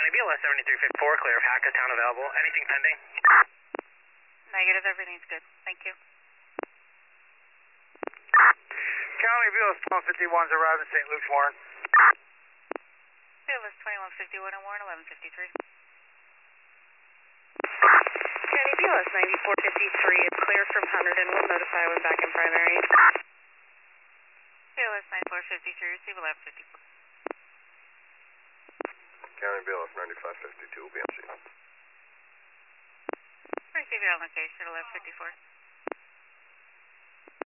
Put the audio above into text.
County BLS 7354, clear of Hackettstown available. Anything pending? Negative, everything's good. Thank you. County BLS 2151's arrived in St. Luke's, Warren. BLS 2151 and Warren, 1153. County BLS 9453 is clear from Hunterdon. We'll notify when back in primary. BLS 9453, receive 1154. County BLS 9552 will be on scene. Receive your on location, 1154.